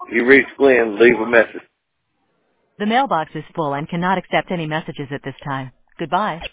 You reached Glenn. Leave a message. The mailbox is full and cannot accept any messages at this time. Goodbye.